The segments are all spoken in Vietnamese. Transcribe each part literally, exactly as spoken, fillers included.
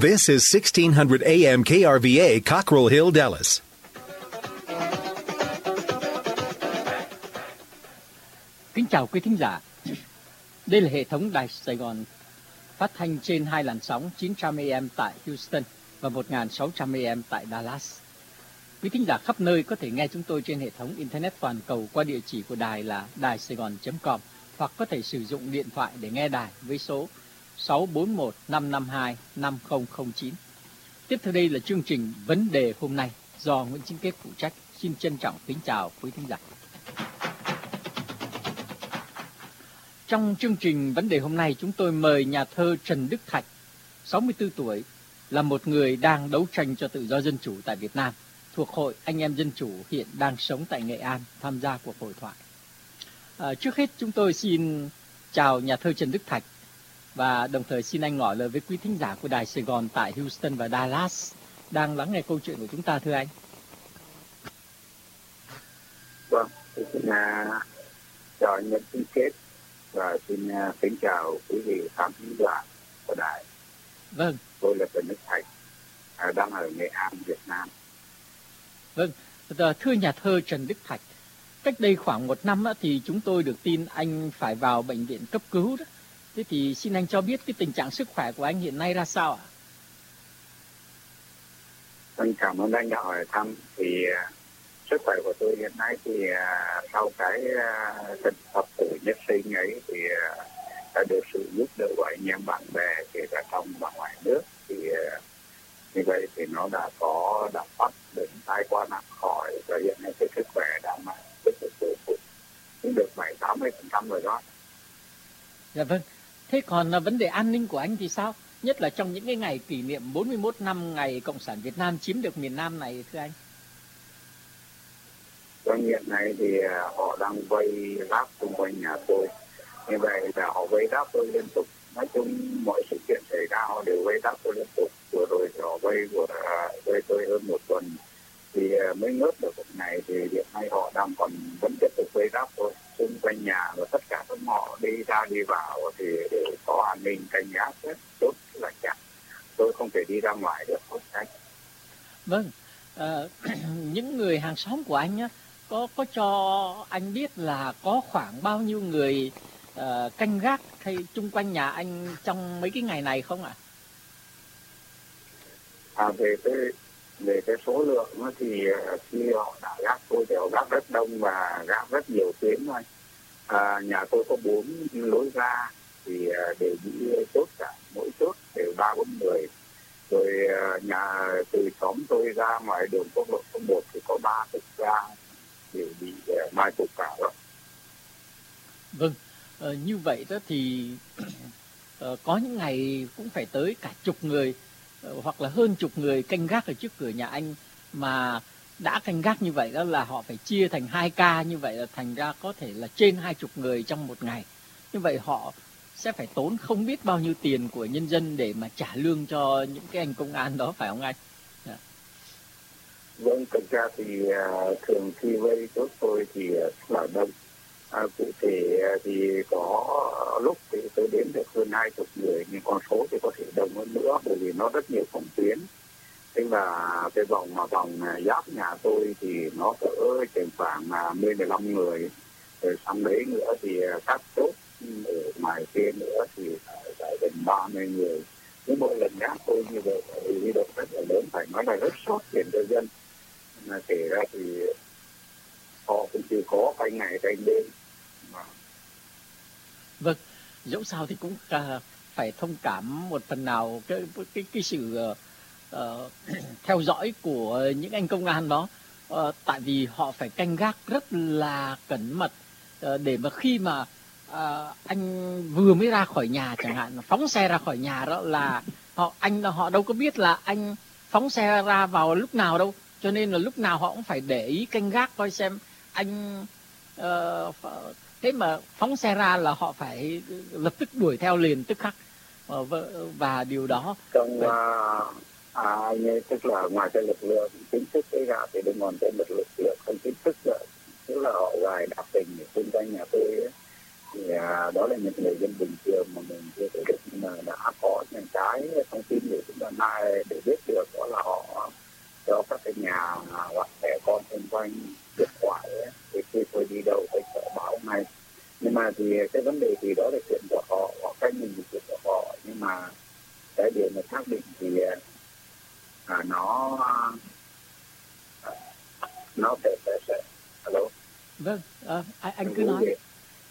This is sixteen hundred A M K R V A, Cockrell Hill, Dallas. Kính chào quý thính giả. Đây là hệ thống Đài Sài Gòn phát thanh trên hai làn sóng chín trăm A M tại Houston và một nghìn sáu trăm A M tại Dallas. Quý thính giả khắp nơi có thể nghe chúng tôi trên hệ thống Internet toàn cầu qua địa chỉ của đài là đài sài gòn chấm com hoặc có thể sử dụng điện thoại để nghe đài với số sáu bốn một năm năm hai năm không không chín. Tiếp theo đây là chương trình Vấn đề hôm nay do Nguyễn Chính Kết phụ trách. Xin trân trọng kính chào quý thính giả. Trong chương trình Vấn đề hôm nay, chúng tôi mời nhà thơ Trần Đức Thạch, sáu mươi tư tuổi, là một người đang đấu tranh cho tự do dân chủ tại Việt Nam, thuộc Hội Anh em Dân Chủ, hiện đang sống tại Nghệ An, tham gia cuộc hội thoại. À, trước hết chúng tôi xin chào nhà thơ Trần Đức Thạch và đồng thời xin anh ngỏ lời với quý thính giả của Đài Sài Gòn tại Houston và Dallas đang lắng nghe câu chuyện của chúng ta, thưa anh. Vâng, tôi xin uh, chào anh Nguyễn Chính Kết và xin uh, kính chào quý vị khán giả của đài. Vâng. Tôi là Trần Đức Thạch, uh, đang ở Nghệ An, Việt Nam. Vâng, thưa nhà thơ Trần Đức Thạch, cách đây khoảng một năm thì chúng tôi được tin anh phải vào bệnh viện cấp cứu đó. Thế thì xin anh cho biết cái tình trạng sức khỏe của anh hiện nay ra sao ạ? Anh cảm ơn anh đã hỏi thăm. Thì uh, sức khỏe của tôi hiện nay thì uh, sau cái trận uh, thập tử nhất sinh ấy thì uh, đã được sự giúp đỡ của anh em bạn bè kể cả trong và ngoài nước. Thì uh, như vậy thì nó đã có đã bắt được tai qua nạn khỏi và hiện nay cái sức khỏe đã mà rất là tốt, cũng được bảy tám mươi phần trăm rồi đó. Dạ vâng. Thế còn vấn đề an ninh của anh thì sao? Nhất là trong những cái ngày kỷ niệm bốn mươi mốt năm ngày Cộng sản Việt Nam chiếm được miền Nam này, thưa anh. Trong hiện nay thì họ đang vây ráp xung quanh nhà tôi. Như vậy là họ vây ráp tôi liên tục. Nói chung mọi sự kiện xảy ra họ đều vây ráp tôi liên tục. Vừa rồi họ vây của vây tôi hơn một tuần thì mới ngớt được một ngày, thì hiện nay họ đang còn vẫn tiếp tục vây ráp tôi xung quanh nhà, và tất cả các họ đi ra đi vào thì đều có an ninh canh gác rất tốt là chặt. Tôi không thể đi ra ngoài được không cách. Vâng, à, những người hàng xóm của anh á, có có cho anh biết là có khoảng bao nhiêu người uh, canh gác hay chung quanh nhà anh trong mấy cái ngày này không ạ? À, về cái về cái số lượng thì khi họ đã gác tôi thì họ gác rất đông và gác rất nhiều tuyến thôi. À, nhà tôi có bốn lối ra thì đều bị chốt cả, mỗi chốt đều ba bốn người. Rồi nhà từ xóm tôi ra ngoài đường quốc lộ số một thì có ba chục ra đều bị mai phục cả rồi. Vâng, ờ, như vậy đó thì uh, có những ngày cũng phải tới cả chục người uh, hoặc là hơn chục người canh gác ở trước cửa nhà anh, mà đã canh gác như vậy đó là họ phải chia thành hai ca, như vậy là thành ra có thể là trên hai chục người trong một ngày. Như vậy họ sẽ phải tốn không biết bao nhiêu tiền của nhân dân để mà trả lương cho những cái anh công an đó, phải không anh? Yeah. Vâng, thực ra thì uh, thường khi vây chốt tôi thì uh, là đông. À, cụ thể thì có lúc thì tôi đến được hơn hai chục người, nhưng con số thì có thể đông hơn nữa bởi vì nó rất nhiều phòng tuyến. Thế và cái vòng mà vòng giáp nhà tôi thì nó cỡ chừng khoảng mười mười lăm người. Rồi xong đấy nữa thì các chốt ở ngoài kia nữa thì phải gần ba mươi người. Nhưng mỗi lần gác tôi như vậy thì huy động rất là lớn, phải nói là rất sót tiền cho dân. Mà kể ra thì họ cũng chưa có canh ngày canh đêm. Vâng, dẫu sao thì cũng uh, phải thông cảm một phần nào cái cái cái sự uh, theo dõi của những anh công an đó, uh, tại vì họ phải canh gác rất là cẩn mật uh, để mà khi mà uh, anh vừa mới ra khỏi nhà chẳng hạn, phóng xe ra khỏi nhà đó là họ anh họ đâu có biết là anh phóng xe ra vào lúc nào đâu, cho nên là lúc nào họ cũng phải để ý canh gác coi xem anh uh, thế mà phóng xe ra là họ phải lập tức đuổi theo liền tức khắc, và, và điều đó trong uh, à, tức là ngoài cái lực lượng chính thức ấy ra thì đừng còn thêm một lực lượng không chính thức nữa, tức là họ gài đạp tình xung quanh nhà tôi ấy. thì à, đó là những người dân bình thường mà mình chưa thể được, nhưng mà đã có những cái thông tin để chúng ta nay để biết được, đó là họ cho các cái nhà hoặc trẻ con xung quanh điện thoại ấy, thì khi tôi đi đâu tôi sẽ báo ngay. Nhưng mà thì cái vấn đề thì đó là chuyện của họ, họ cách nhìn chuyện của họ, nhưng mà cái điều mà xác định thì à, nó nó sẽ sẽ sẽ alo. Vâng, à, anh, anh cứ Vũ nói. về.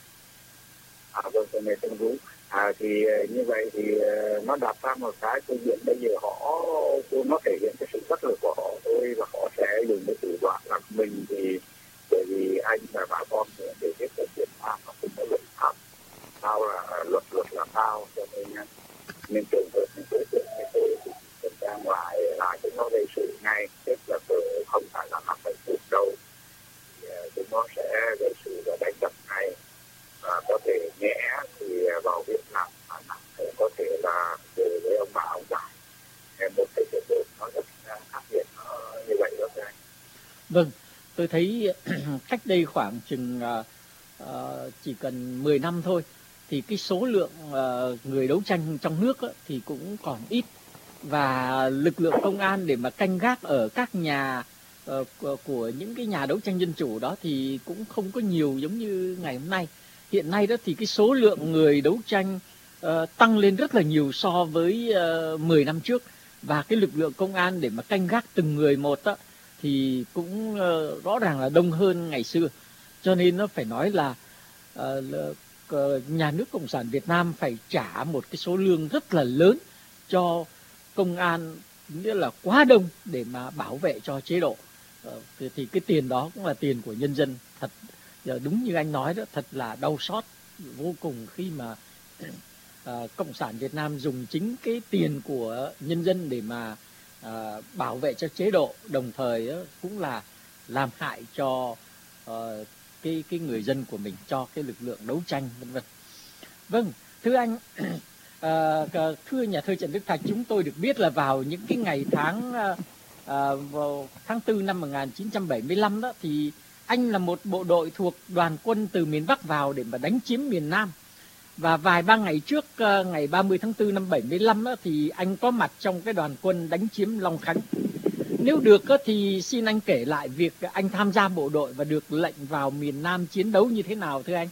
À vâng, tôi nghe tên Vũ. À thì như vậy thì nó đặt ra một cái câu chuyện bây giờ họ, nó thể hiện cái sự bất lực của họ thôi, và họ sẽ dùng cái thủ đoạn là mình thì bởi vì anh và bà con để biết cái chuyện pháp nó cũng có luật pháp, sao là luật luật là sao, cho nên nên trường hợp những đối tượng như tôi thì kiểm tra ngoài là chúng nó gây sự ngay, tức là tôi không phải là năm bảy phút đâu, thì chúng nó sẽ gây sự và đánh đập ngay, và có thể nhẹ thì vào Việt Nam mà nặng thì có thể là từ với ông bà ông giải một cái trường hợp nó rất khác biệt như vậy đó anh. Vâng, tôi thấy cách đây khoảng chừng uh, uh, chỉ cần mười năm thôi thì cái số lượng uh, người đấu tranh trong nước uh, thì cũng còn ít, và lực lượng công an để mà canh gác ở các nhà uh, của, của những cái nhà đấu tranh dân chủ đó thì cũng không có nhiều giống như ngày hôm nay. Hiện nay đó thì cái số lượng người đấu tranh uh, tăng lên rất là nhiều so với uh, mười năm trước, và cái lực lượng công an để mà canh gác từng người một đó, thì cũng uh, rõ ràng là đông hơn ngày xưa. Cho nên nó phải nói là uh, uh, nhà nước Cộng sản Việt Nam phải trả một cái số lương rất là lớn cho công an, nghĩa là quá đông để mà bảo vệ cho chế độ. Uh, thì, thì cái tiền đó cũng là tiền của nhân dân. Thật giờ đúng như anh nói đó, thật là đau xót vô cùng khi mà uh, Cộng sản Việt Nam dùng chính cái tiền của nhân dân để mà À, bảo vệ cho chế độ, đồng thời đó, cũng là làm hại cho uh, cái cái người dân của mình, cho cái lực lượng đấu tranh vân vân. Vâng, thưa anh, uh, thưa nhà thơ Trần Đức Thạch, chúng tôi được biết là vào những cái ngày tháng uh, uh, vào tháng tư năm một nghìn chín trăm bảy mươi lăm đó thì anh là một bộ đội thuộc đoàn quân từ miền Bắc vào để mà đánh chiếm miền Nam. Và vài ba ngày trước, ngày ba mươi tháng tư năm bảy mươi lăm đó, thì anh có mặt trong cái đoàn quân đánh chiếm Long Khánh. Nếu được thì xin anh kể lại việc anh tham gia bộ đội và được lệnh vào miền Nam chiến đấu như thế nào thưa anh?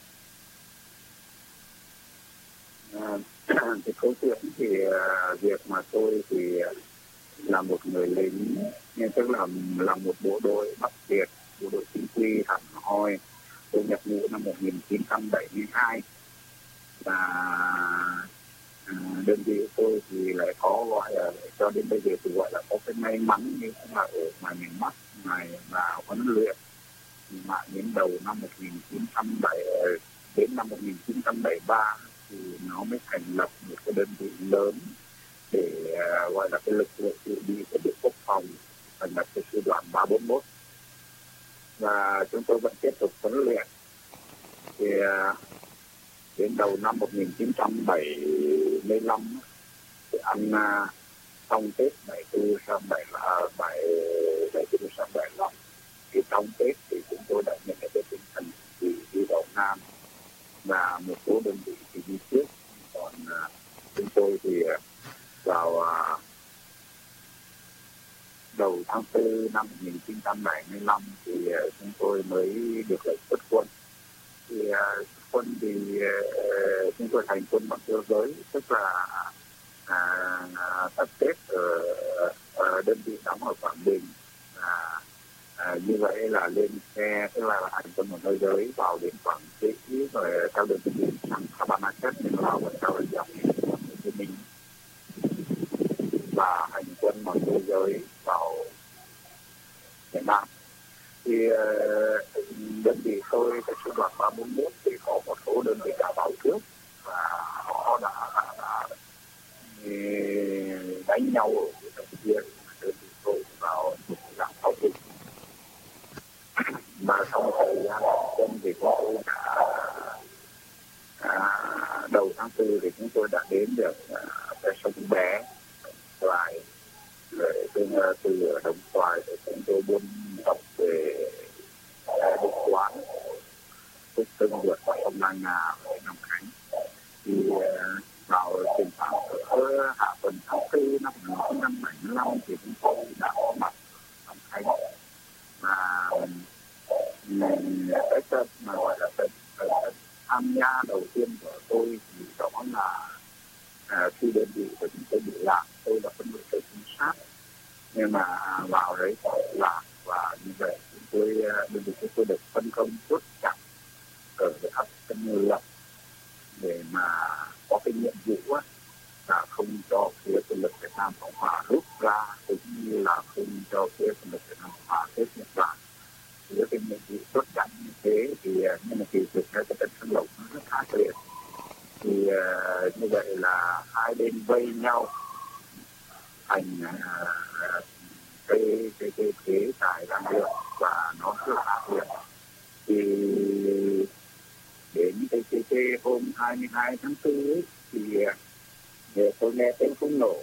À, thì câu chuyện thì uh, việc mà tôi thì là một người lính, nhưng tức là là một bộ đội Bắc Việt, bộ đội chính quy hẳn hoi. Tôi nhập ngũ năm một nghìn chín trăm bảy mươi hai. Và à, đơn vị của tôi thì lại có gọi là cho đến bây giờ thì gọi là có cái may mắn, nhưng cũng là ở ngoài miền Bắc này vào huấn luyện mà đến đầu năm một nghìn chín trăm bảy mươi đến năm một nghìn chín trăm bảy mươi ba thì nó mới thành lập một cái đơn vị lớn để uh, gọi là cái lực lượng dự bị của Bộ Quốc phòng, thành lập cái sư đoàn ba bốn mốt, và chúng tôi vẫn tiếp tục huấn luyện. Thì uh, đến đầu năm một nghìn chín trăm bảy mươi lăm thì ăn uh, xong Tết bảy tư sang bảy là bảy bảy tư sang bảy lăm, thì trong Tết thì chúng tôi đã nhận được cái tinh thần thì đi vào Nam, và một số đơn vị thì đi trước, còn uh, chúng tôi thì uh, vào uh, đầu tháng tư năm một nghìn chín trăm bảy mươi lăm thì uh, chúng tôi mới được lệnh xuất quân. Thì uh, quân thì uh, chúng tôi thành quân bằng cơ giới, tức là uh, tập kết ở uh, đơn vị đóng ở Quảng Bình. À, à, như vậy là lên xe, tức là hành quân một nơi giới vào đến Quảng Trị, rồi theo đường tỉnh sang Cabanatuan vào và sau là dọc Hồ Chí Minh, và hành quân một nơi giới vào miền Nam. Thì uh, đơn vị tôi, cái sư đoàn ba bốn mốt thì có một số đơn vị đã vào trước và họ đã, đã, đã, đã đánh nhau ở trong kia, đơn vị tôi vào dạng phòng dịch. Mà trong thời gian quân thì chúng tôi đã à, đầu tháng tư thì chúng tôi đã đến được à, cái sông Bé, Xoài, rồi từ, từ Đồng Xoài thì chúng tôi buôn dọc về Định Quán, Phúc Tân vượt qua sông Lan Ngà, Long Khánh. Thì uh, vào trình khoảng ở hạ tuần tháng tư năm một nghìn chín trăm bảy mươi lăm thì chúng tôi đã có mặt ở Long Khánh, và um, cái trận mà gọi là trận tham gia đầu tiên của tôi thì đó là à, khi đơn vị của chúng tôi bị lạc, tôi là phân đội trinh sát, nhưng mà vào đấy có lạc, và như vậy chúng tôi đơn vị chúng tôi được phân công chốt chặn ở ấp Tân Lập để mà có cái nhiệm vụ á, là không cho phía quân lực Việt Nam Cộng Hòa rút ra, cũng như là không cho phía quân lực Việt Nam Cộng Hòa tiếp Nhật Bản. Với cái nhiệm vụ chốt chặn như thế thì nhưng mà kỳ thực cái trận xung đột nó rất ác liệt. Thì uh, như vậy là hai bên vây nhau thành uh, cái cái cái thế tài đang được, và nó rất là ác liệt. Thì đến cái cái, cái hôm hai mươi hai tháng tư ấy, thì uh, tôi nghe tiếng súng nổ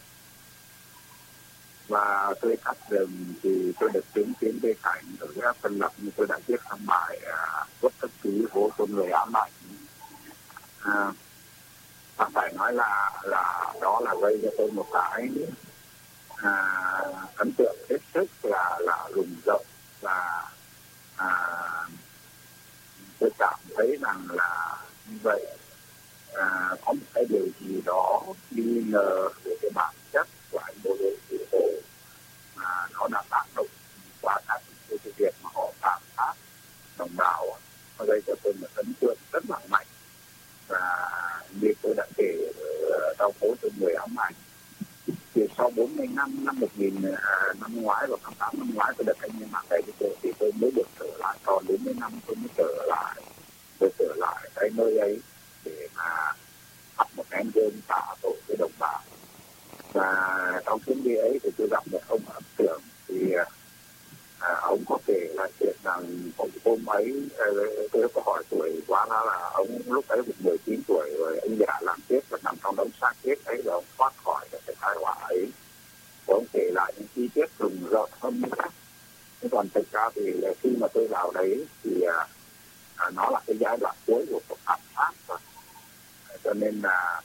và tôi cắt rừng, thì tôi được chứng kiến cái cảnh ở cái Tân Lập như tôi đã viết trong bài Quốc Tất Ký Hố Tôn Người Ám Ảnh. À, và phải nói là là đó là gây cho tôi một cái à, ấn tượng hết sức là là rùng rợn, và à, tôi cảm thấy rằng là như vậy à, có một cái điều gì đó nghi ngờ về cái bản chất của anh bộ đội thủ hộ, mà nó đã tác động qua các cái việc mà họ tàn sát đồng bào, nó gây cho tôi một ấn tượng rất là mạnh. Và như tôi đã kể ở Đau Phố Tôn Người Ám Ảnh, thì sau bốn mươi năm, năm một nghìn năm ngoái và tháng tám năm ngoái tôi được anh em mạng đây thì tôi mới được trở lại, còn bốn mươi năm tôi mới trở lại, tôi trở lại cái nơi ấy để mà học một cái gương tạ tội với đồng bào. Và trong chuyến đi ấy thì tôi gặp một ông ấn tượng, thì à, ông có kể là chuyện rằng ông hôm ấy tôi có hỏi tuổi quá là, là ông lúc ấy được mười chín tuổi rồi, ông già làm chết và nằm trong đống xác chết ấy, rồi ông thoát khỏi cái tai họa ấy. Ông kể lại những chi tiết rùng rợn hơn nữa. Thế còn thực ra thì khi mà tôi vào đấy thì à, à, nó là cái giai đoạn cuối của cuộc thảm sát rồi, cho nên là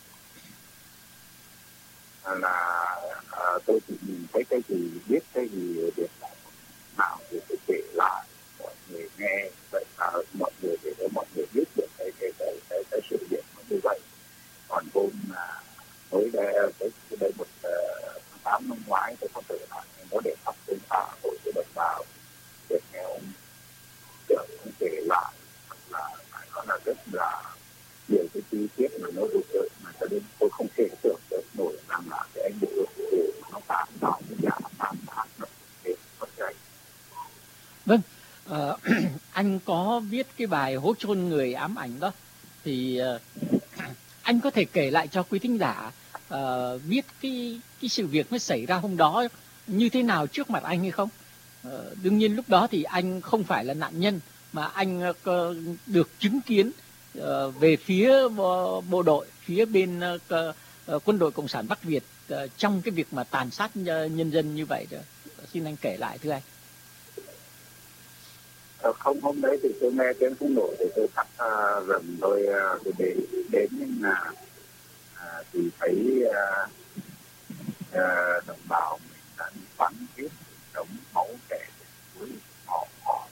là à, tôi chỉ nhìn thấy cái gì, biết cái gì, việc nào thì tôi kể lại mọi người nghe, vậy là mọi người để cho mọi người biết được cái cái cái cái, cái sự việc như vậy. Còn hôm là mới đây cái đây một tháng tám năm ngoái tôi có trở lại nó để thắp hương tạ tội với đồng bào, để nghe ông trưởng ông kể lại là phải nói là rất là nhiều cái chi tiết mà nó rụt rợn, mà cho nên tôi không thể tưởng được nổi rằng là cái anh bộ đội nó tàn bạo cái nhà tàn bạo nó để mất chạy. Vâng, uh, anh có viết cái bài Hố Chôn Người Ám Ảnh đó, thì uh, anh có thể kể lại cho quý thính giả uh, biết cái cái sự việc nó xảy ra hôm đó như thế nào trước mặt anh hay không? Uh, đương nhiên lúc đó thì anh không phải là nạn nhân, mà anh uh, được chứng kiến uh, về phía bộ, bộ đội, phía bên uh, uh, quân đội Cộng sản Bắc Việt uh, trong cái việc mà tàn sát nhân dân như vậy đó. Xin anh kể lại thưa anh. Không, hôm đấy thì tôi nghe tiếng súng nổ thì tôi cắt uh, rừng tôi uh, tôi đến đến nhưng mà uh, thì thấy uh, uh, đồng bào mình đã bị bắn giết, đống máu chảy với họ họ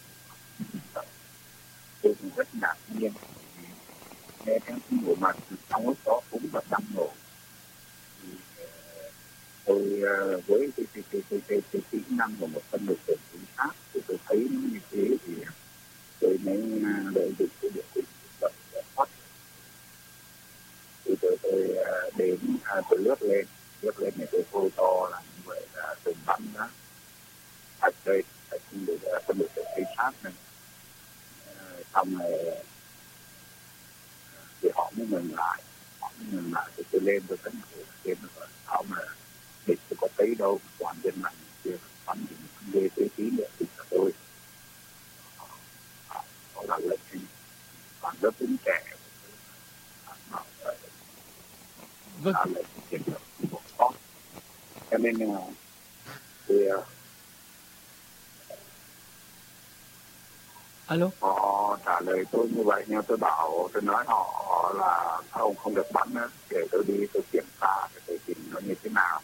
tôi cũng rất ngạc nhiên nghe tiếng súng nổ, mà trong lúc đó cũng là đâm nổ. Thì uh, tôi uh, với cái cái cái cái cái, cái kỹ năng của một phân đội trưởng chính xác thì tôi thấy nó như thế thì tôi mới lợi dụng cái điều kiện vật thoát. Thì tôi tôi đến tôi lướt lên lướt lên này tôi hô to là như vậy là tôi bắn đó thật đây thật không được phân được cái cây sát này. Xong rồi thì họ mới ngừng lại họ mới ngừng lại thì tôi lên tôi tấn công trên rồi họ mà địch tôi có thấy đâu, toàn dân mạng kia bắn thì không ghê tới tí nữa thì là tôi họ là lệnh toàn rất tính trẻ. Vâng. Cho nên là thì alo, họ trả lời tôi như vậy, nhưng tôi bảo tôi nói họ họ là ông không được bắn nữa, để tôi đi tôi kiểm tra cái tình hình nó như thế nào.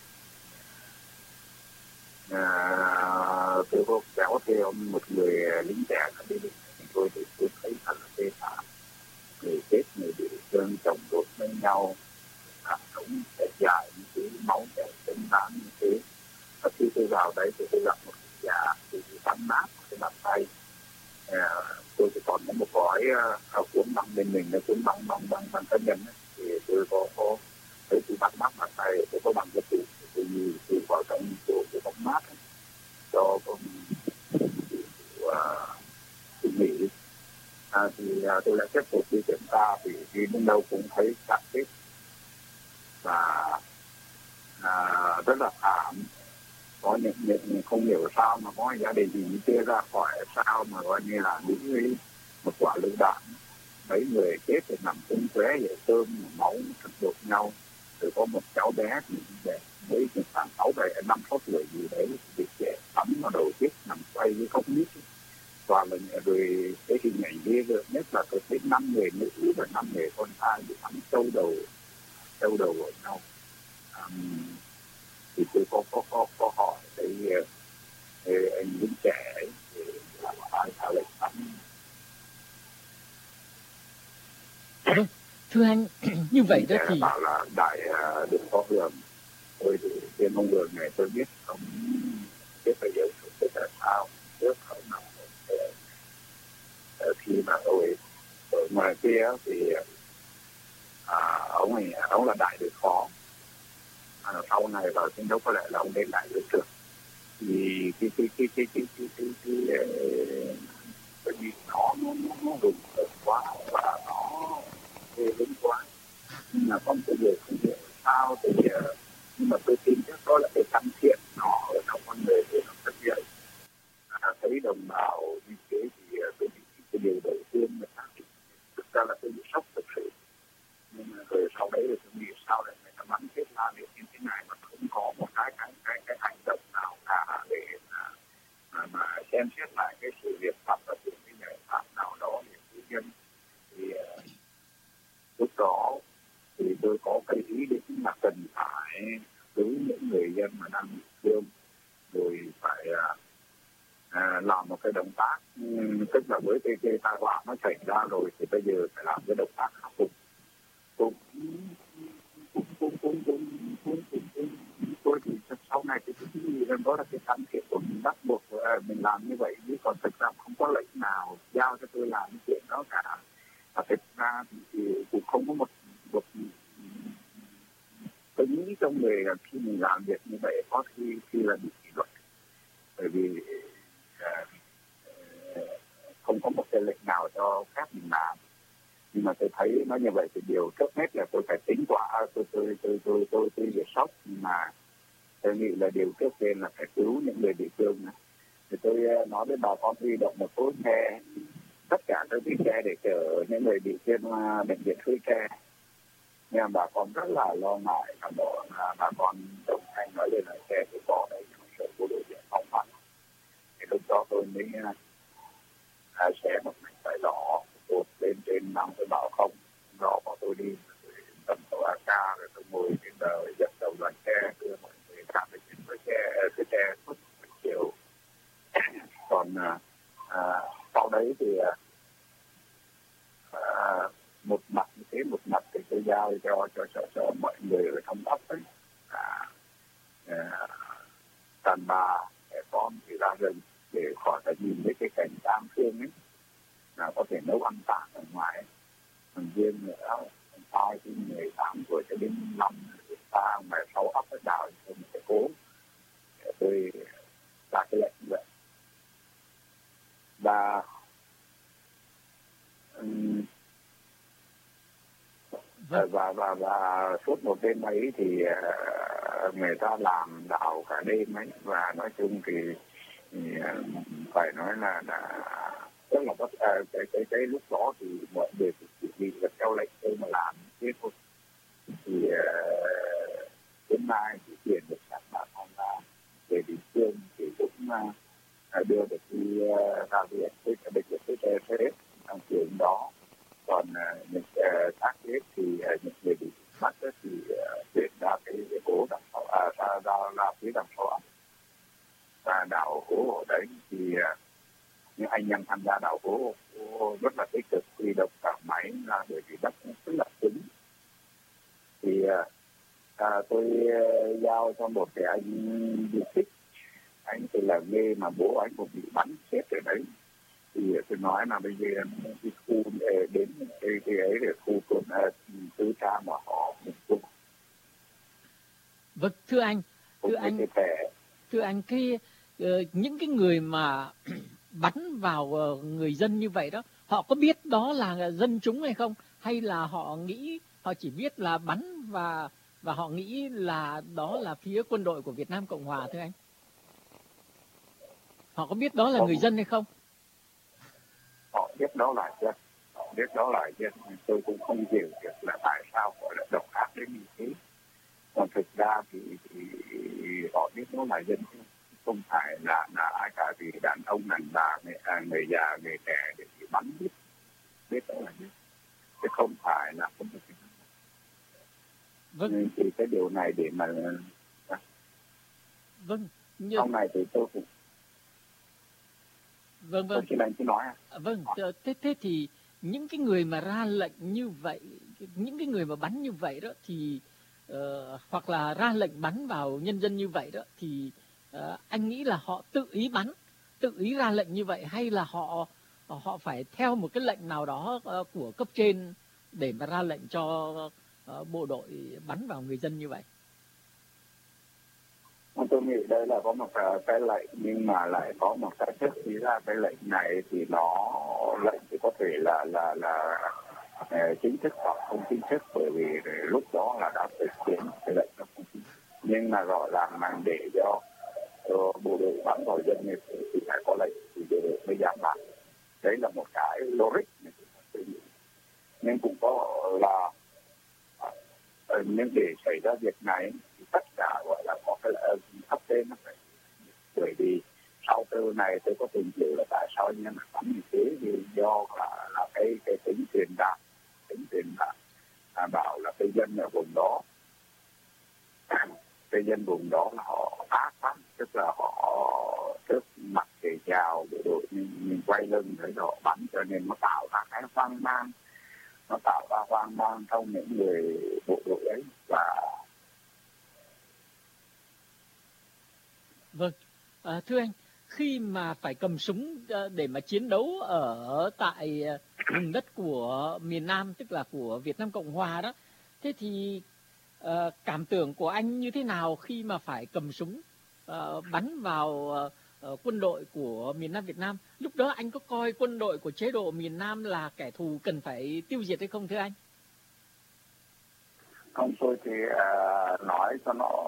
À, tôi có kéo theo một người lính trẻ đi đi tôi thì tôi thấy thật là tê thảm, người chết người bị thương chồng đốt với nhau, cả cũng sẽ dài như thế, máu chảy tấn tán như thế. Và khi tôi vào đấy thì tôi gặp một cái già thì bắn nát cái bàn tay. À, tôi chỉ còn có một gói uh, cuốn băng bên mình, nó cuốn băng băng băng băng cá nhân ấy. Thì tôi có có thấy tôi bắt nát bàn tay, tôi có bằng cái tủ, tôi như tôi vào trong chỗ tôi bắn nát ấy. Cho con tôi nghỉ. À, thì à, tôi lại tiếp tục đi kiểm tra thì đi đến đâu cũng thấy cắt hết và à, rất là thảm. Có những, những không hiểu sao mà có gia đình thì chưa ra khỏi sao mà coi như là đúng với một quả lựu đạn. Mấy người chết thì nằm tung tóe vậy, cơm máu thật đột nhau. Rồi có một cháu bé thì với khoảng sáu bảy năm sáu tuổi gì đấy bị trẻ tắm vào đầu chết nằm quay với không biết. Toàn là rồi cái hình ảnh ghê rợn nhất là tôi thấy năm người nữ và năm người con trai bị bắn sâu đầu sâu đầu vào nhau. Um, thì tôi có có có có hỏi cái uh, anh lính trẻ ấy thì là ai trả lời bắn. Thưa anh, như vậy đó thì bảo là đại uh, đừng có hưởng. Tôi thì trên ông đường này tôi biết ông biết phải giới thiệu tôi tại sao trước không nào khi mà tôi ở ngoài kia thì à, ông ấy ông là đại đội phó, à, sau này vào chiến đấu có lẽ là ông lên đại đội trưởng. Thì cái cái cái cái cái cái cái cái cái gì nó nó nó đụng quá và nó ghê gớm quá, nhưng mà không bao giờ không hiểu sao thì nhưng mà tôi tin chắc đó là cái tâm thiện nó ở trong con người thì nó rất vậy. À, thấy đồng bào như thế thì tôi nghĩ cái điều đầu tiên mà xác định thực ra là tôi bị sốc thực sự, nhưng mà rồi sau đấy thì tôi nghĩ sao lại người ta bắn chết la liệt như thế này mà không có một cái cái cái, cái hành động nào cả để mà, mà, mà xem xét lại cái sự việc phạm và những cái giải pháp nào đó để cứu nhân. Thì uh, lúc đó thì tôi có cái ý định là cần phải cứu những người dân mà đang bị thương, rồi phải uh, À, làm một cái động tác, tức là với cái, cái tai họa nó xảy ra rồi thì bây giờ phải làm cái động tác khắc phục. Cũng cũng cũng cũng cũng cũng cũng tôi thì sau này thì tôi nghĩ rằng đó là cái can thiệp của mình, bắt buộc mình làm như vậy, chứ còn thực ra không có lệnh nào giao cho tôi làm cái chuyện đó cả. Và thực ra thì cũng không có một một tôi nghĩ trong người là khi mình làm việc như vậy có khi khi là bị kỷ luật, bởi vì không có một cái lệnh nào cho phép mình làm. Nhưng mà tôi thấy nó như vậy thì điều trước hết là tôi phải tính quả, tôi tôi tôi tôi tôi tôi bị sốc, nhưng mà tôi nghĩ là điều trước tiên là phải cứu những người bị thương. Thì tôi nói với bà con huy động một số xe, tất cả các chiếc xe để chở những người bị thương bệnh viện Suối Tre. Nhưng mà bà con rất là lo ngại, cả bộ bà con đồng thanh nói lên là xe của có đấy sở bộ đội biên phòng bắt. Thì lúc đó tôi mới hai xe một mình phải đỏ cột lên trên năm tôi bảo không đỏ bỏ tôi đi, tầm tàu a ca rồi tôi ngồi trên đời dẫn đầu đoàn xe đưa mọi người tham gia trên với xe cái xe suốt một chiều. Còn à, sau đấy thì à, một mặt như thế, một mặt thì tôi giao cho cho cho, cho mọi người ở trong ấp ấy à, à, đàn bà trẻ con thì ra rừng để khỏi phải nhìn thấy cái cảnh tang thương ấy, là có thể nấu ăn tạm ở ngoài. Còn riêng nữa tai thì mười tám tuổi cho đến năm ta mà sau ấp ở đảo thì tôi phải cố để tôi ra cái lệnh như vậy. Và um, và, và và và suốt một đêm ấy thì uh, người ta làm đảo cả đêm ấy, và nói chung thì, thì uh, phải nói là là rất là bất à, cái cái cái lúc đó thì mọi người chỉ vì là theo lệnh tôi mà làm thế thôi. Thì uh, đến nay thì tiền được các bạn tham gia về địa phương thì cũng uh, đưa được đi uh, ra viện với bệnh viện với thế trong trường đó. Còn uh, những xác chết thì uh, những người bị bắt đó thì uh, chuyển ra cái cái cố đằng sau à, ra, ra, ra phía đằng sau và đào hố ở đấy thì uh, những anh em tham gia đào hố rất là tích cực, huy động cả máy ra bởi vì đất rất là cứng. Thì uh, à, tôi uh, giao cho một cái anh du kích, anh thì là nghề mà bố anh cũng bị bắn chết ở đấy. Thì tôi nói là bây giờ cái khu đến cái, cái ấy để khu tuần tứ tra mà họ một. Vâng, thưa anh, thưa anh, thưa anh cái uh, những cái người mà bắn vào uh, người dân như vậy đó, họ có biết đó là dân chúng hay không, hay là họ nghĩ họ chỉ biết là bắn và và họ nghĩ là đó là phía quân đội của Việt Nam Cộng Hòa, thưa anh? Họ có biết đó là người dân hay không? Họ biết đó là dân, họ biết đó là dân. Tôi cũng không hiểu được là tại sao họ lại độc ác đến như thế. Còn thực ra thì, thì họ biết đó là dân, không phải là là ai cả, vì đàn ông đàn bà người, à, người già người trẻ để bắn biết biết đó là dân, chứ không phải là không được. Vâng. Nên thì cái điều này để mà vâng như... sau này thì tôi cũng vâng vâng tôi chỉ nói à, vâng thế thế thì những cái người mà ra lệnh như vậy, những cái người mà bắn như vậy đó thì uh, hoặc là ra lệnh bắn vào nhân dân như vậy đó thì uh, anh nghĩ là họ tự ý bắn, tự ý ra lệnh như vậy, hay là họ họ phải theo một cái lệnh nào đó uh, của cấp trên để mà ra lệnh cho uh, bộ đội bắn vào người dân như vậy? Tôi nghĩ đây là có một cái lệnh, nhưng mà lại có một cái trước khi ra cái lệnh này thì nó lệnh thì có thể là là là uh, chính thức hoặc không chính thức, bởi vì lúc đó là đã thực hiện cái lệnh đó không chính thức. Nhưng mà rõ ràng là để cho, cho bộ đội bắn vào dân thì, thì phải có lệnh thì bộ đội mới dám bắn. Đấy là một cái logic. Nhưng cũng có là uh, nhưng để xảy ra việc này thì tất cả gọi là có cái là thấp tên nó phải, bởi vì sau từ này tôi có tìm hiểu là tại sao anh em bắn như thế, thì do là là cái cái tính truyền đạt, tính truyền đạt à, bảo là cái dân ở vùng đó, cái dân vùng đó là họ ác lắm, tức là họ trước mặt thì chào bộ đội mình quay lưng để họ bắn, cho nên nó tạo ra cái hoang mang, nó tạo ra hoang mang trong những người bộ đội ấy. Và vâng, à, thưa anh, khi mà phải cầm súng để mà chiến đấu ở tại vùng đất của miền Nam, tức là của Việt Nam Cộng Hòa đó, thế thì uh, cảm tưởng của anh như thế nào khi mà phải cầm súng uh, bắn vào uh, quân đội của miền Nam Việt Nam? Lúc đó anh có coi quân đội của chế độ miền Nam là kẻ thù cần phải tiêu diệt hay không, thưa anh? không, tôi thì uh, nói cho nó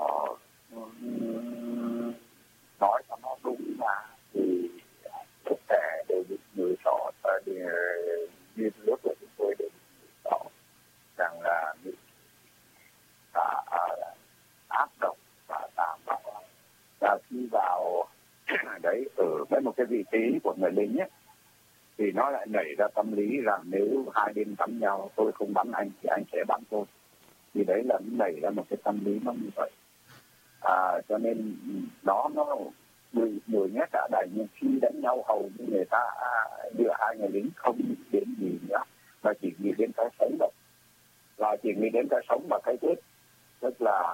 nói cho nó đúng là thì tất cả đều bị người rõ, thì như lúc của chúng tôi đều rõ rằng là bị ta áp động và tàn bạo. Và khi vào đấy ở với một cái vị trí của người lính ấy, thì nó lại nảy ra tâm lý rằng nếu hai bên bắn nhau, tôi không bắn anh thì anh sẽ bắn tôi. Thì đấy là nó nảy ra một cái tâm lý nó như vậy. À, cho nên đó nó người người nhất đã đẩy, nhưng khi đánh nhau hầu như người ta đưa hai người lính không nghĩ đến gì nữa, mà chỉ nghĩ đến cái sống thôi, là chỉ nghĩ đến cái sống và cái chết. Tức là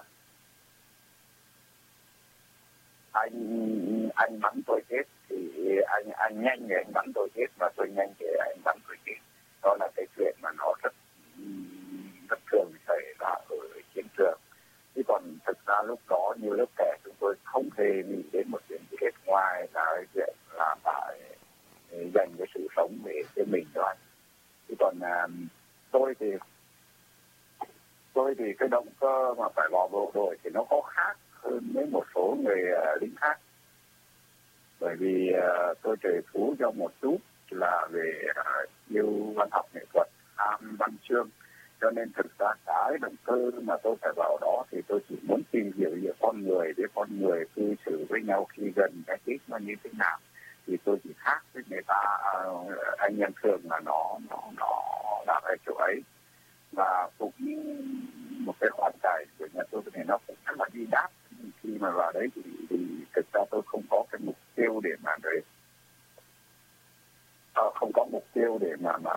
anh anh bắn tôi chết thì anh anh nhanh thì anh bắn tôi chết, và tôi nhanh thì anh bắn tôi chết. Đó là cái chuyện mà nó rất rất thường xảy ra ở chiến trường. Chứ còn thực ra lúc đó như lớp trẻ chúng tôi không hề nghĩ đến một chuyện gì hết, ngoài là chuyện là phải dành cái sự sống để cho mình thôi. Chứ còn uh, tôi thì tôi thì cái động cơ mà phải vào bộ đội thì nó có khác hơn với một số người uh, lính khác. Bởi vì uh, tôi trời phú cho một chút là về uh, yêu văn học nghệ thuật, am văn chương. Cho nên thực ra cái động cơ mà tôi phải vào đó thì tôi chỉ muốn tìm hiểu về con người, với con người cư xử với nhau khi gần cái chết nó như thế nào. Thì tôi chỉ khác với người ta, anh em thường là nó nó nó là cái chỗ ấy. và cũng một cái khoản tài của nhà tôi thì nó cũng rất là đi đáp. Khi mà vào đấy thì, thì thực ra tôi không có cái mục tiêu để mà để à, không có mục tiêu để mà mà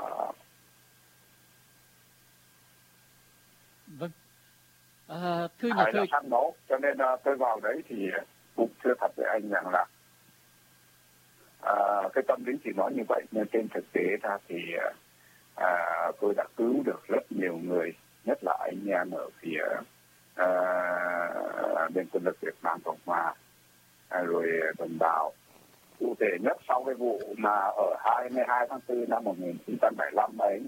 Vâng. À, thưa nhà hay thơ là phát nổ, cho nên uh, tôi vào đấy thì cũng chưa thật với anh rằng là à, cái tâm lý chỉ nói như vậy, nhưng trên thực tế ra thì à, tôi đã cứu được rất nhiều người, nhất là anh em ở phía à, bên quân lực Việt Nam Cộng Hòa, à, rồi đồng bào. Cụ thể nhất sau cái vụ mà ở hai mươi hai tháng tư năm một nghìn chín trăm bảy mươi lăm ấy,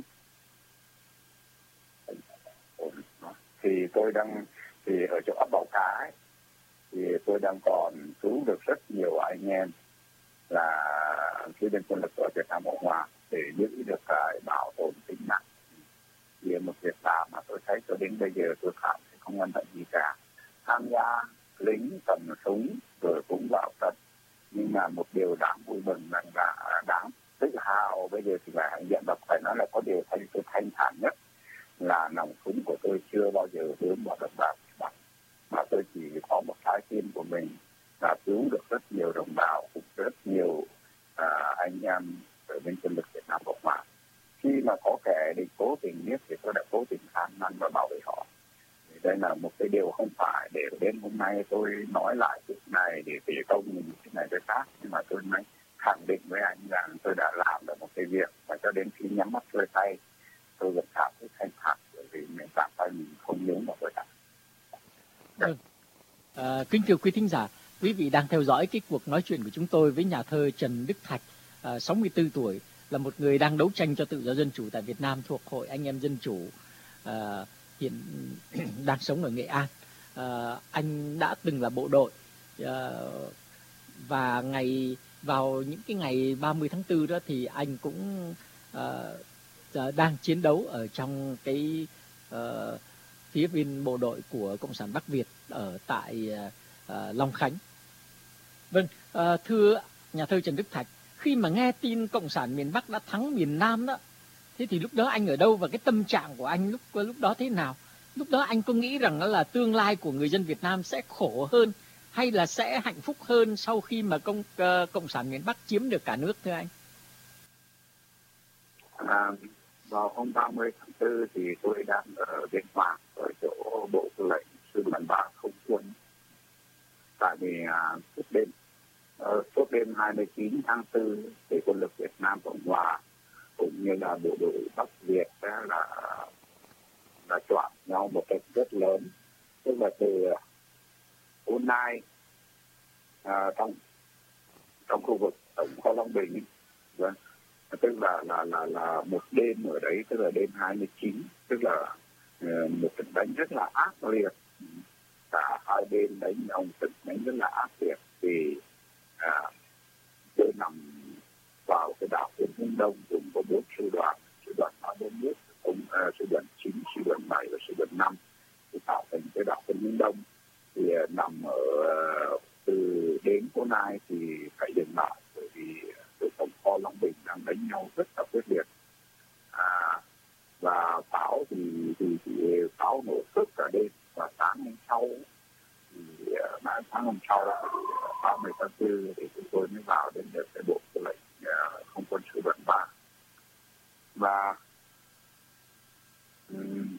thì tôi đang thì ở chỗ ấp Bào Cá ấy, thì tôi đang còn cứu được rất nhiều anh em là phía bên quân lực ở Việt Nam Cộng Hòa để giữ được cái bảo tồn tính mạng. Vì một việc làm mà tôi thấy cho đến bây giờ tôi cảm thấy không ân hận gì cả. Tham gia lính cầm súng rồi cũng vào trận, nhưng mà một điều đáng vui mừng là, là đáng tự hào bây giờ thì phải nhận đọc, phải nói là có điều thay tôi thanh thản nhất là nòng súng của tôi chưa bao giờ hướng vào đồng bào, mà tôi chỉ có một trái tim của mình là cứu được rất nhiều đồng bào, cũng rất nhiều à, anh em ở bên quân lực Việt Nam Cộng Hòa. Khi mà có kẻ địch cố tình giết thì tôi đã cố tình can ngăn và bảo vệ họ. Thì đây là một cái điều không phải để đến hôm nay tôi nói lại chuyện này để tỉ công mình cái này cái khác, nhưng mà tôi mới khẳng định với anh rằng tôi đã làm được một cái việc, và cho đến khi nhắm mắt rơi tay tôi vẫn cảm thấy thanh thản, bởi vì mình cảm thấy mình không nhúng vào tôi cả. Vâng. À, kính thưa quý thính giả, quý vị đang theo dõi cái cuộc nói chuyện của chúng tôi với nhà thơ Trần Đức Thạch, à, sáu mươi tư tuổi, là một người đang đấu tranh cho tự do dân chủ tại Việt Nam thuộc Hội Anh em Dân Chủ, à, hiện đang sống ở Nghệ An. À, anh đã từng là bộ đội, à, và ngày vào những cái ngày ba mươi tháng tư đó thì anh cũng à, đang chiến đấu ở trong cái à, phía bên bộ đội của Cộng sản Bắc Việt ở tại uh, Long Khánh. Vâng, uh, thưa nhà thơ Trần Đức Thạch, khi mà nghe tin Cộng sản miền Bắc đã thắng miền Nam đó, thế thì lúc đó anh ở đâu và cái tâm trạng của anh lúc lúc đó thế nào? Lúc đó anh có nghĩ rằng là tương lai của người dân Việt Nam sẽ khổ hơn hay là sẽ hạnh phúc hơn sau khi mà công uh, Cộng sản miền Bắc chiếm được cả nước thưa anh? À, vào hôm ba mươi tháng tư thì tôi đang ở bên Hòa, ở chỗ bộ tư lệnh sư đoàn ba không quân. Tại vì à, suốt đêm uh, suốt đêm hai mươi chín tháng tư thì quân lực Việt Nam Cộng Hòa cũng như là bộ đội Bắc Việt đó là là chọn nhau một cách rất lớn, tức là từ hôm nay à, trong trong khu vực tổng kho Long Bình, vâng, tức là là là là một đêm ở đấy, tức là đêm hai mươi chín, tức là uh, một trận đánh rất là ác liệt, cả hai bên đánh nhau, trận đánh rất là ác liệt. Thì à, tôi nằm vào cái đảo Quân Hưng Đông cùng có bốn sư đoàn, sư đoàn ba bốn nước, cũng uh, sư đoàn chín, sư đoàn bảy và sư đoàn năm, thì tạo thành cái đảo Quân Hưng Đông. Thì uh, nằm ở uh, từ đến Cô Nai thì phải dừng lại, bởi vì từ tổng kho Long Bình đang đánh nhau rất là quyết liệt, à, và pháo thì, thì, thì pháo nổ suốt cả đêm. Và sáng hôm sau thì uh, sáng hôm sau ba mươi tháng tư thì chúng tôi mới vào đến được cái bộ tư lệnh uh, không quân sư đoàn ba. Và um,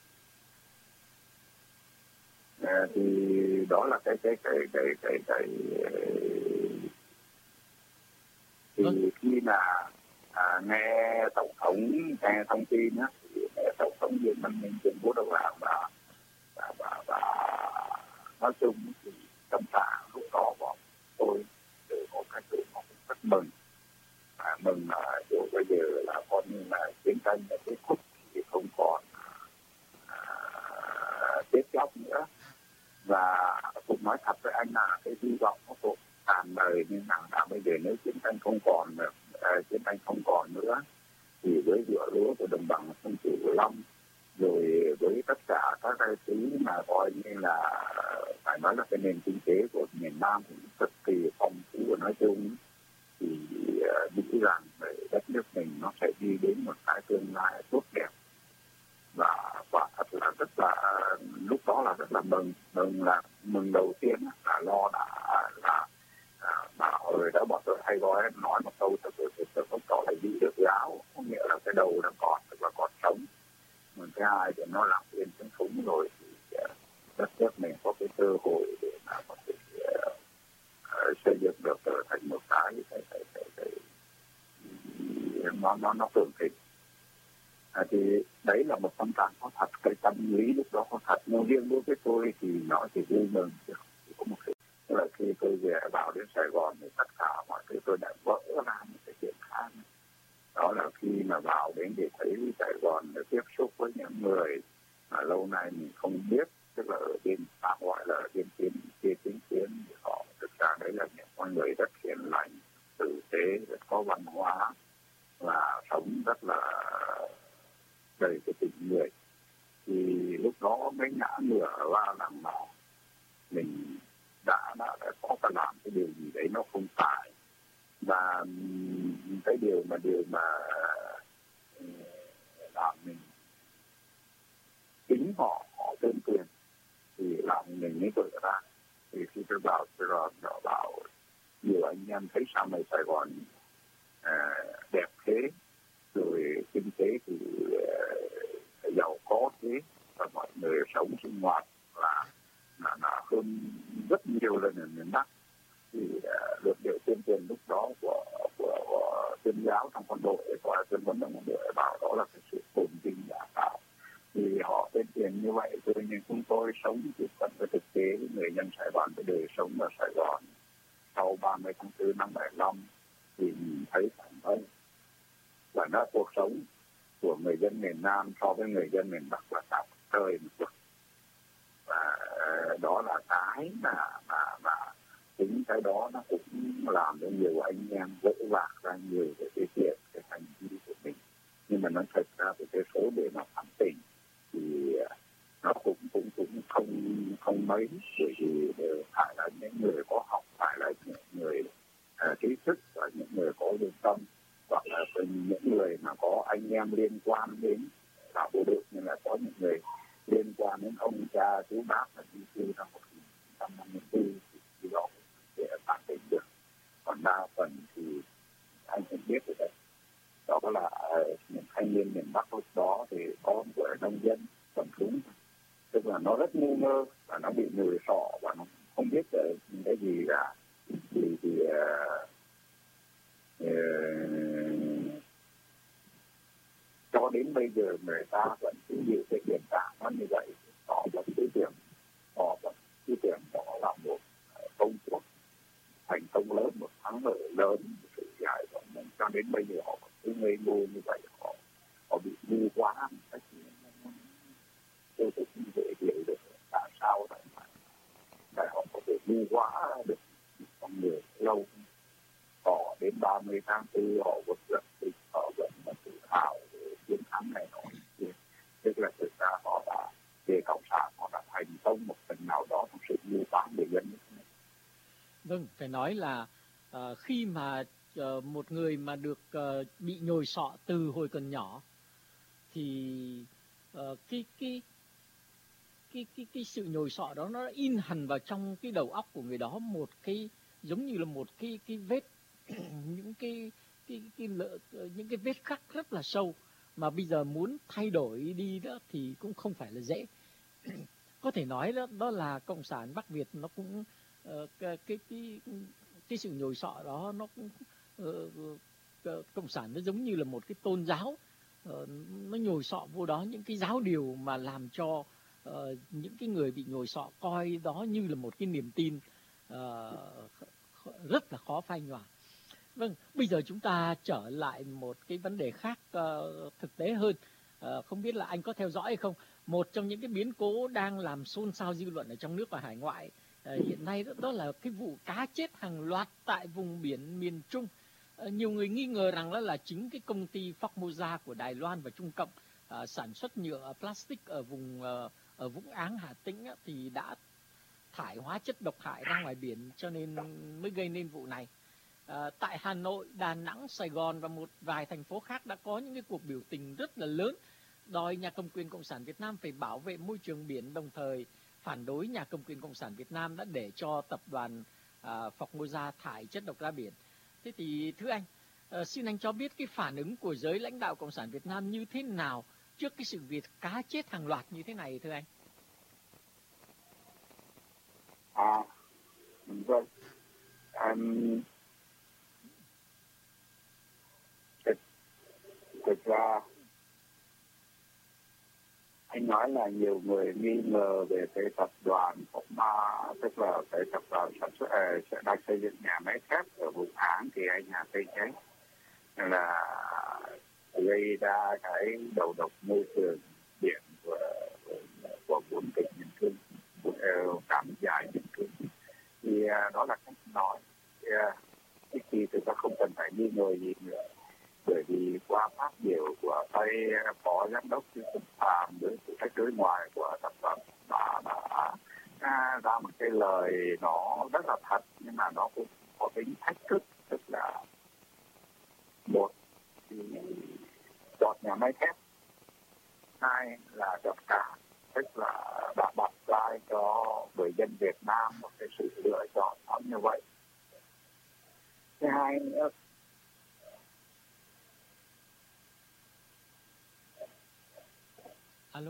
uh, thì đó là cái cái cái cái cái cái, cái thì khi mà à, nghe tổng thống nghe thông tin á, thì nghe tổng thống Nguyễn Văn Minh tuyên bố đầu hàng, và và và, và nói chung thì tâm trạng lúc đó bọn tôi từ một cái sự rất mừng, à, mừng là dù bây giờ là coi như là chiến tranh đã kết thúc thì không còn à, chết chóc nữa. Và cũng nói thật với anh là cái hy vọng nó cũng tàn đời, nhưng mà là bây giờ nếu chiến tranh không còn uh, chiến tranh không còn nữa thì với vựa lúa của đồng bằng sông Cửu Long, rồi với tất cả các cái thứ mà coi như là phải nói là cái nền kinh tế của miền Nam cũng cực kỳ phong phú, nói chung thì uh, nghĩ rằng đất nước mình nó sẽ đi đến một cái tương lai tốt đẹp. và quả thật là rất là lúc đó là rất là mừng mừng là mừng đầu tiên là lo đã là à, bảo ơi đã bọn tôi hay nói nói một câu thật sự tôi không tỏ là giữ được giáo, có nghĩa là cái đầu nó còn tức là còn sống. Mà thứ hai thì nó làm yên tiếng súng rồi thì uh, đất nước mình có cái cơ hội để mà có thể uh, xây dựng được trở thành một cái cái cái cái, cái nó nó nó tưởng thịnh. À, thì đấy là một tâm trạng có thật, cái tâm lý lúc đó có thật. Nhưng riêng đối với tôi thì nó chỉ vui mừng, chỉ có một cái tức là khi tôi về vào đến Sài Gòn thì tất cả mọi thứ tôi đã vỡ ra một cái chuyện khác. Đó là khi mà vào đến để thấy Sài Gòn để tiếp xúc với những người mà lâu nay mình không biết, tức là ở bên tạm gọi là bên tiến kia tiến tiến thì họ thực ra đấy là những con người rất hiền lành, tử tế, rất có văn hóa và sống rất là đầy cái tình người. Thì lúc đó mới ngã ngửa ra rằng là mình đã, đã, đã có phải làm cái điều gì đấy nó không phải. Và cái điều mà điều mà làm mình chính họ họ tên quyền thì làm mình mới tự ra. Thì khi tôi vào tôi rồi nó bảo nhiều anh em thấy sao này Sài Gòn à, đẹp thế, rồi kinh tế thì uh, giàu có thế, và mọi người sống sinh hoạt là là, là hơn rất nhiều lần ở miền Bắc. Thì uh, được điều tuyên truyền lúc đó của của, của tuyên giáo trong quân đội, của tuyên vận động quân đội bảo đó là cái sự phồn vinh giả tạo. Thì họ tuyên truyền như vậy thôi, nhưng chúng tôi sống tiếp cận với thực tế với người dân Sài Gòn, với đời sống ở Sài Gòn sau ba mươi tháng tư năm bảy mươi lăm thì mình thấy cảm thấy là nó cuộc sống của người dân miền Nam so với người dân miền Bắc là khác trời một vực. Và đó là cái mà mà mà chính cái đó nó cũng làm cho nhiều anh em vỡ vạc ra nhiều cái cái chuyện cái hành vi của mình. Nhưng mà nó thật ra thì cái số để mà phản tỉnh thì nó cũng cũng cũng không không mấy, bởi vì phải là những người có học, phải là những người uh, trí thức và những người có lương tâm, hoặc là những người mà có anh em liên quan đến vào bộ đội, nhưng là có những người liên quan đến ông cha chú bác là đi cư năm một nghìn chín trăm năm mươi tư thì đó để phản tỉnh được. Còn đa phần thì anh cũng biết rồi đấy, đó là uh, những thanh niên miền Bắc lúc đó thì có một người nông dân cầm súng, tức là nó rất ngu ngơ và nó bị nhồi sọ và nó không biết uh, cái gì cả. Thì, thì uh, uh, cho đến bây giờ người ta vẫn cứ giữ cái hiện trạng nó như vậy. Họ vẫn tư tưởng, họ vẫn tư tưởng đó là một công cuộc thành công lớn, một thắng lợi lớn, một sự giải phóng. Cho đến bây giờ họ cứ ngây ngô như vậy, họ họ bị ngu quá một cách tôi cũng không thể hiểu được tại sao lại mà đại họ có thể ngu quá được con người lâu. Họ đến ba mươi tháng tư họ vẫn rất thích, họ vẫn là tự hào về chiến thắng này nọ. Tức là thực ra họ đã về cộng sản, họ đã thành công một phần nào đó trong sự mưu toán người dân. Vâng, phải nói là uh, khi mà uh, một người mà được uh, bị nhồi sọ từ hồi còn nhỏ thì uh, cái cái cái cái cái sự nhồi sọ đó nó in hằn vào trong cái đầu óc của người đó một cái giống như là một cái cái vết những cái cái cái lợ, những cái vết khắc rất là sâu, mà bây giờ muốn thay đổi đi đó thì cũng không phải là dễ. Có thể nói đó đó là cộng sản Bắc Việt nó cũng uh, cái, cái cái cái sự nhồi sọ đó nó cũng uh, cộng sản nó giống như là một cái tôn giáo, uh, nó nhồi sọ vô đó những cái giáo điều mà làm cho uh, những cái người bị nhồi sọ coi đó như là một cái niềm tin uh, rất là khó phai nhòa. Vâng, bây giờ chúng ta trở lại một cái vấn đề khác uh, thực tế hơn. Uh, không biết là anh có theo dõi hay không? Một trong những cái biến cố đang làm xôn xao dư luận ở trong nước và hải ngoại uh, hiện nay đó, đó là cái vụ cá chết hàng loạt tại vùng biển miền Trung. Uh, nhiều người nghi ngờ rằng đó là chính cái công ty Formosa của Đài Loan và Trung Cộng uh, sản xuất nhựa plastic ở vùng uh, ở Vũng Áng, Hà Tĩnh uh, thì đã thải hóa chất độc hại ra ngoài biển, cho nên mới gây nên vụ này. À, tại Hà Nội, Đà Nẵng, Sài Gòn và một vài thành phố khác đã có những cái cuộc biểu tình rất là lớn đòi nhà cầm quyền Cộng sản Việt Nam phải bảo vệ môi trường biển, đồng thời phản đối nhà cầm quyền Cộng sản Việt Nam đã để cho tập đoàn à, Formosa thải chất độc ra biển. Thế thì thưa anh, à, xin anh cho biết cái phản ứng của giới lãnh đạo Cộng sản Việt Nam như thế nào trước cái sự việc cá chết hàng loạt như thế này thưa anh? À, vâng. Um, thực, thực ra anh nói là nhiều người nghi ngờ về cái tập đoàn Formosa, tức là cái tập đoàn sản xuất sẽ đang xây dựng nhà máy thép ở vùng Áng thì anh Hà Tây Chánh là gây ra cái đầu độc môi trường biển của của bốn tỉnh miền Trung, cảm dài miền Trung. Thì đó là cách nói. Thì, thì thực ra không cần phải nghi ngờ gì nữa, bởi vì qua phát biểu của tay phó giám đốc Trương Xuân Phạm với phụ trách đối ngoại của tập đoàn đã, đã ra một cái lời nó rất là thật, nhưng mà nó cũng có tính thách thức, tức là một thì chọn nhà máy thép, hai là chọn cảng, tức là đã đặt ra cho người dân Việt Nam một cái sự lựa chọn như vậy. Thứ hai nữa, alo,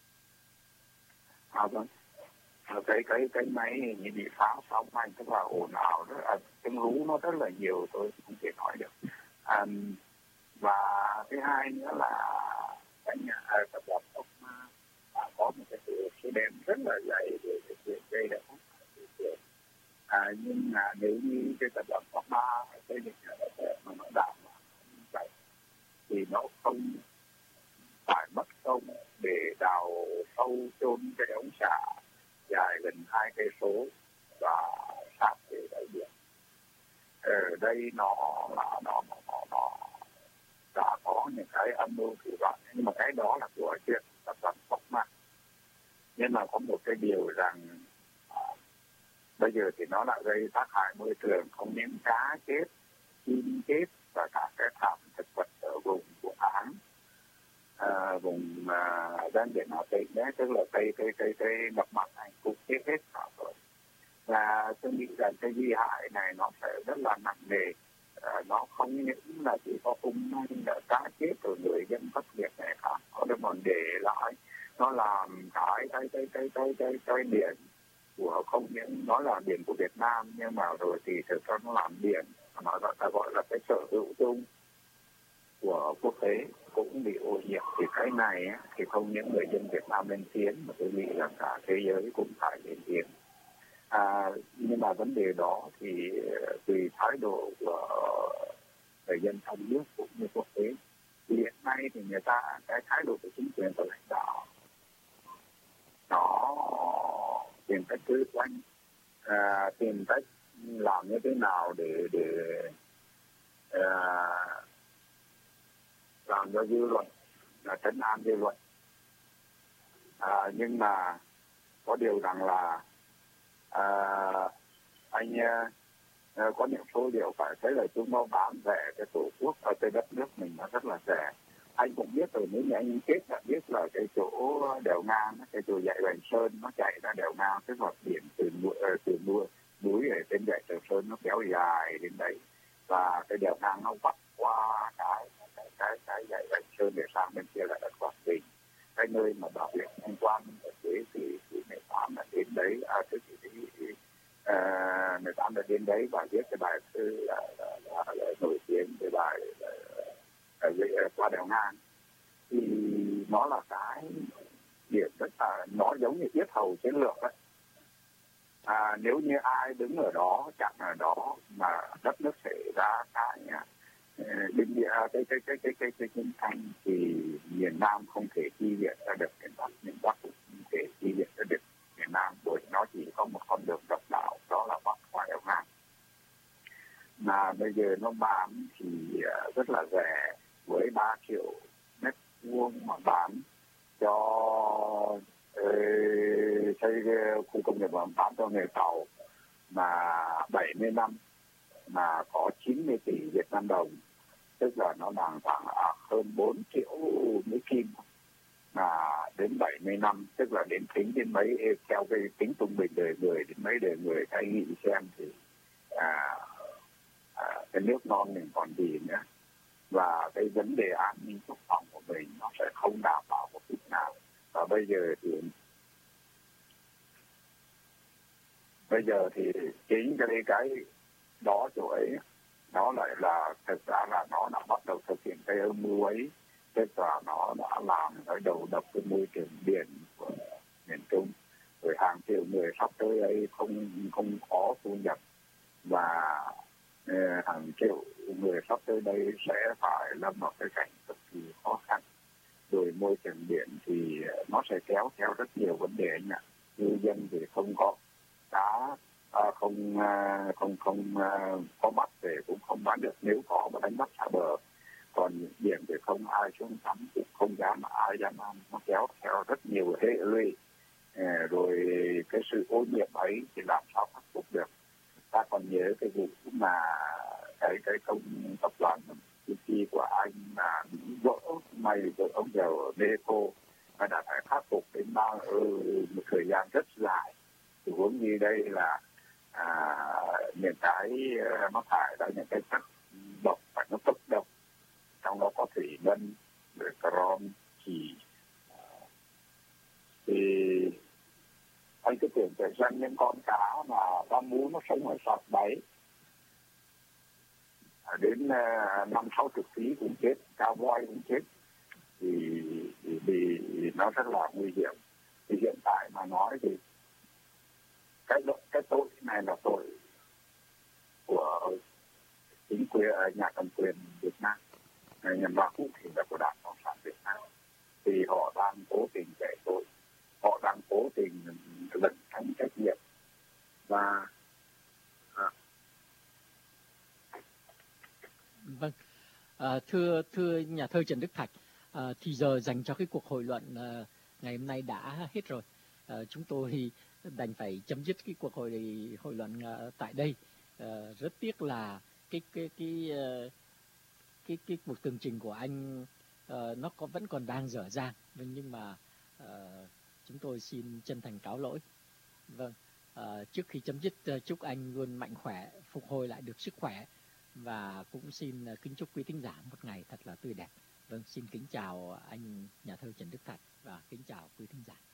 à vâng, cái cái cái máy như bị phá sóng anh, tức là ồn ào rất là tiếng rú nó rất là nhiều, tôi không thể nói được. À, và thứ hai nữa là cái nhà tập đoàn Formosa có một cái sự số đen rất là dày để thực hiện gây ra à, nhưng mà nếu như cái tập đoàn Formosa xây dựng nhà máy thép mà nó đảm bảo vậy thì nó không phải mất công để đào sâu chôn cái ống xả dài gần hai cây số và sát về đáy biển. Ở đây nó là nó nó nó, nó đã có những cái âm mưu thủ đoạn, nhưng mà cái đó là của chuyện tập đoàn Formosa. Nhưng mà có một cái điều rằng à, bây giờ thì nó đã gây tác hại môi trường, không những cá chết, chim chết và cả cái thảm thực vật ở vùng của Áng, à, vùng ven biển Hà Tĩnh đấy, tức là cây cây cây cây ngập mặn này cũng chết hết cả rồi. Và tôi nghĩ rằng cái di hại này nó sẽ rất là nặng nề. À, nó không những là chỉ có ung là cá chết rồi người dân thất nghiệp này khác, có được còn để lại nó làm cái cái cái cái cái cái cái biển của không những nó là biển của Việt Nam, nhưng mà rồi thì thực ra nó làm biển nó ta gọi là cái sở hữu chung của quốc tế cũng bị ô nhiễm. Thì cái này thì không những người dân Việt Nam lên tiếng mà tôi nghĩ là cả thế giới cũng phải lên tiếng. À, nhưng mà vấn đề đó thì tùy thái độ của người dân trong nước cũng như quốc tế. Thì hiện nay thì người ta cái thái độ của chính quyền và lãnh đạo nó tìm cách cứ quanh, à, tìm cách làm như thế nào để để à, làm cho dư luận, là trấn an dư luận. À, nhưng mà có điều rằng là à, anh à, có những số liệu phải thấy là chúng nó bán rẻ cái tổ quốc ở trên đất nước mình nó rất là rẻ. Anh cũng biết rồi, nếu như anh chết là biết là cái chỗ đèo ngang, cái chỗ dãy Hoành Sơn nó chạy ra đèo ngang, tức là biển từ núi từ núi núi ở trên dãy Trường Sơn nó kéo dài đến đấy, và cái đèo ngang nó vắt qua cái cái cái, cái dãy Hoành Sơn để sang bên kia là đất Quảng Bình, cái nơi mà bảo vệ anh Quan ở dưới thì thì mười tám là đến đấy, à thế thì thì mười tám là đến đấy và viết cái bài thư là, là, là, là nổi tiếng cái bài ở qua đèo ngang. Thì nó là cái điểm rất là nó giống như yết hầu chiến lược đấy. À, nếu như ai đứng ở đó, chặn ở đó mà đất nước xảy ra cái định địa cái cái cái cái cái cái chiến tranh thì miền Nam không thể chi viện ra được miền Bắc, miền Bắc cũng không thể chi viện ra được miền Nam, bởi nó chỉ có một con đường độc đạo, đó là bắc qua đèo ngang. Mà bây giờ nó bán thì rất là rẻ, với ba triệu mét vuông mà bán cho uh, xây khu công nghiệp và bán cho nghề tàu mà bảy mươi năm mà có chín mươi tỷ Việt Nam đồng, tức là nó đang khoảng hơn bốn triệu Mỹ Kim. là đến bảy mươi năm, tức là đến tính đến mấy, theo cái tính trung bình đời người đến mấy đời người, hãy nghĩ xem thì à, à, cái nước non mình còn gì nữa, và cái vấn đề an ninh quốc phòng của mình nó sẽ không đảm bảo một chút nào. Và bây giờ thì bây giờ thì chính cái cái đó chỗ ấy nó lại là thực ra là nó đã bắt đầu thực hiện cái âm mưu ấy, tức là nó đã làm cái đầu độc cái môi trường biển của miền Trung, rồi hàng triệu người sắp tới đây không không có thu nhập, và uh, hàng triệu người sắp tới đây sẽ phải lâm vào cái cảnh cực kỳ khó khăn. Rồi môi trường biển thì nó sẽ kéo theo rất nhiều vấn đề anh ạ. Ngư dân thì không có cá, à, không à, không không à, có bắt về cũng không bán được, nếu có mà đánh bắt xa bờ. Còn biển thì không ai xuống tắm, cũng không dám mà ai dám ăn, nó kéo theo rất nhiều hệ lụy. À, rồi cái sự ô nhiễm ấy thì làm sao khắc phục được? Ta còn nhớ cái vụ mà cái cái công tập đoàn công ty của anh là vỡ, may vỡ ông đều Deco, và đã phải khắc phục đến bao ừ, một thời gian rất dài. Thì huống như đây là à, những cái nó thải ra những cái chất độc và nó cực độc, trong đó có thủy ngân, rồi crom, chỉ thì anh cứ tưởng tượng rằng những con cá mà ta muốn nó sống ở sọt đáy đến uh, năm sáu chục ký cũng chết, cá voi cũng chết, thì, thì, thì nó rất là nguy hiểm. Thì hiện tại mà nói thì cái cái tội này là tội của chính quyền nhà cầm quyền Việt Nam, nhằm vào cụ thể là của Đảng Cộng sản Việt Nam, thì họ đang cố tình chạy tội, họ đang cố tình lẩn tránh trách nhiệm. Và à. Vâng, à, thưa thưa nhà thơ Trần Đức Thạch, à, thì giờ dành cho cái cuộc hội luận à, ngày hôm nay đã hết rồi. À, chúng tôi đành phải chấm dứt cái cuộc hội hội luận à, tại đây. À, rất tiếc là cái cái cái cái cái, cái cuộc tường trình của anh uh, nó có vẫn còn đang dở dang, nhưng mà uh, chúng tôi xin chân thành cáo lỗi. Vâng, uh, trước khi chấm dứt uh, chúc anh luôn mạnh khỏe, phục hồi lại được sức khỏe, và cũng xin uh, kính chúc quý thính giả một ngày thật là tươi đẹp. Vâng, xin kính chào anh nhà thơ Trần Đức Thạch và kính chào quý thính giả.